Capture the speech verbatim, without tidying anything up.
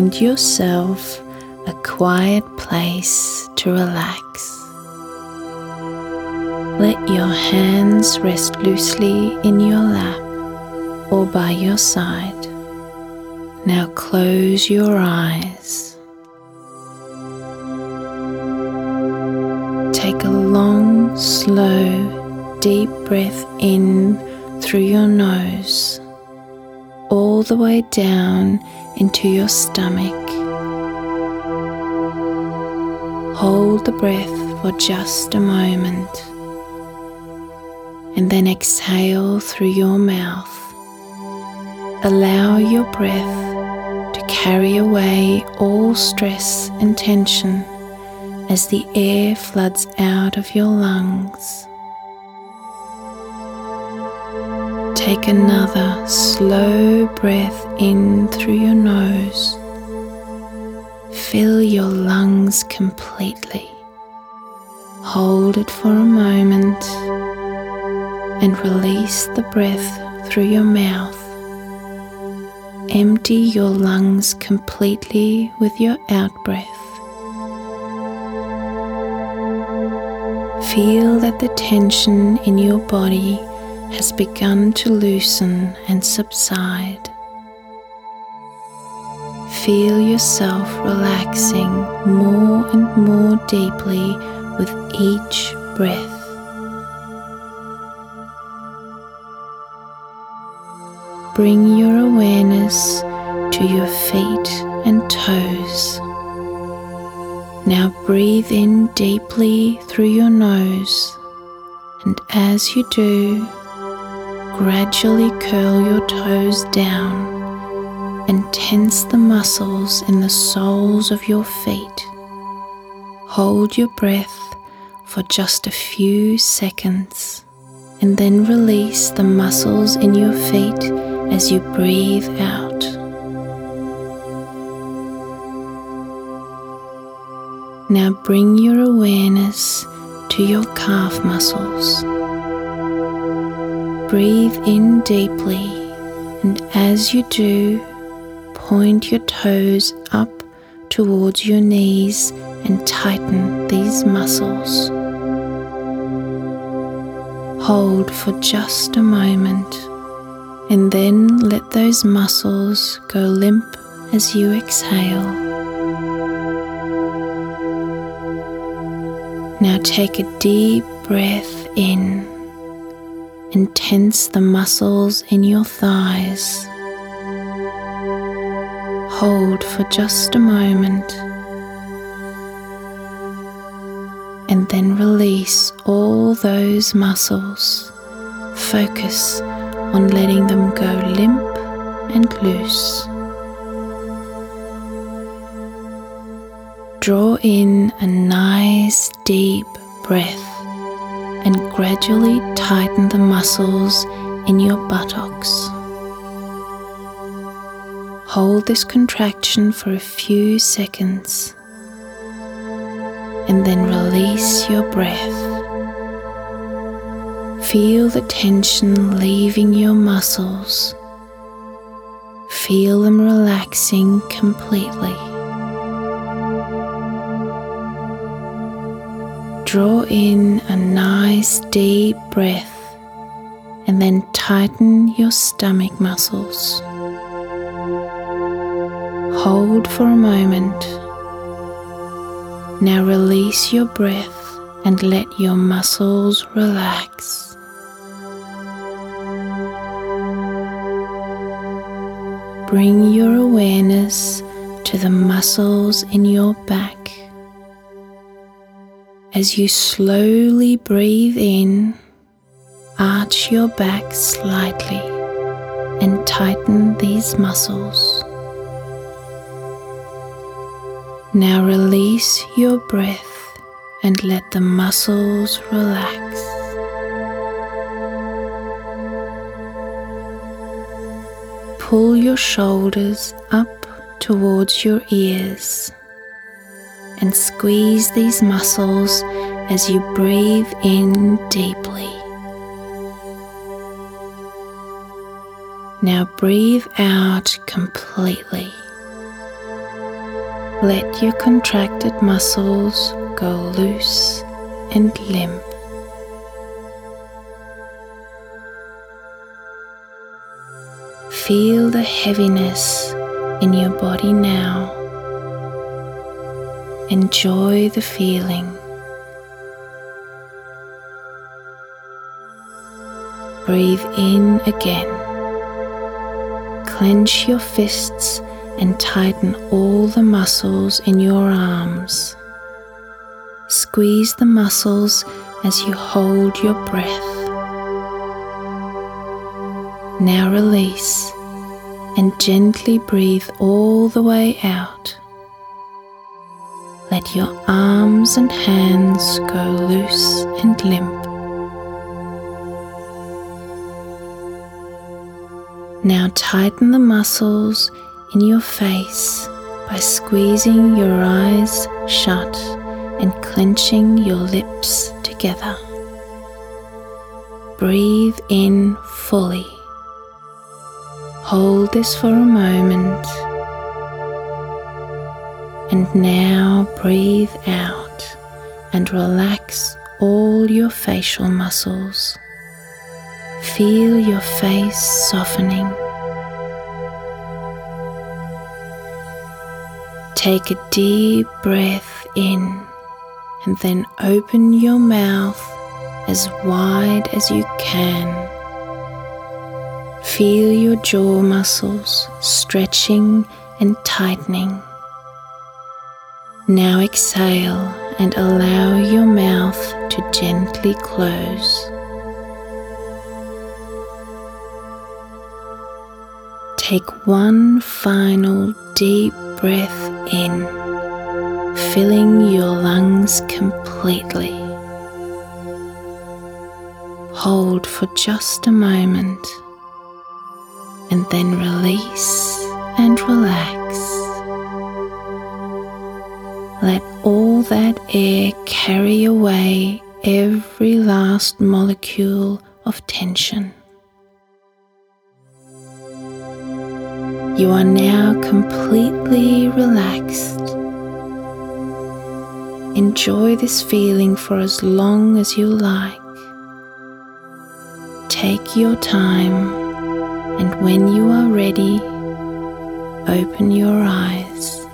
Find yourself a quiet place to relax. Let your hands rest loosely in your lap or by your side. Now close your eyes. Take a long, slow, deep breath in through your nose, all the way down into your stomach. Hold the breath for just a moment, and then exhale through your mouth. Allow your breath to carry away all stress and tension as the air floods out of your lungs. Take another slow breath in through your nose. Fill your lungs completely. Hold it for a moment and release the breath through your mouth. Empty your lungs completely with your out-breath. Feel that the tension in your body has begun to loosen and subside. Feel yourself relaxing more and more deeply with each breath. Bring your awareness to your feet and toes. Now breathe in deeply through your nose, and as you do, gradually curl your toes down and tense the muscles in the soles of your feet. Hold your breath for just a few seconds and then release the muscles in your feet as you breathe out. Now bring your awareness to your calf muscles. Breathe in deeply, and as you do, point your toes up towards your knees and tighten these muscles. Hold for just a moment, and then let those muscles go limp as you exhale. Now take a deep breath in and tense the muscles in your thighs. Hold for just a moment and then release all those muscles. Focus on letting them go limp and loose. Draw in a nice deep breath and gradually tighten the muscles in your buttocks. Hold this contraction for a few seconds and then release your breath. Feel the tension leaving your muscles. Feel them relaxing completely. Draw in a nice deep breath and then tighten your stomach muscles. Hold for a moment. Now release your breath and let your muscles relax. Bring your awareness to the muscles in your back. As you slowly breathe in, arch your back slightly and tighten these muscles. Now release your breath and let the muscles relax. Pull your shoulders up towards your ears and squeeze these muscles as you breathe in deeply. Now breathe out completely. let your contracted muscles go loose and limp. Feel the heaviness in your body now. Enjoy the feeling. Breathe in again. Clench your fists and tighten all the muscles in your arms. Squeeze the muscles as you hold your breath. Now release and gently breathe all the way out. Let your arms and hands go loose and limp. Now tighten the muscles in your face by squeezing your eyes shut and clenching your lips together. Breathe in fully. Hold this for a moment. And now breathe out and relax all your facial muscles. Feel your face softening. Take a deep breath in and then open your mouth as wide as you can. Feel your jaw muscles stretching and tightening. Now exhale and allow your mouth to gently close. Take one final deep breath in, filling your lungs completely. Hold for just a moment and then release and relax. Let all that air carry away every last molecule of tension. You are now completely relaxed. Enjoy this feeling for as long as you like. Take your time, and when you are ready, open your eyes.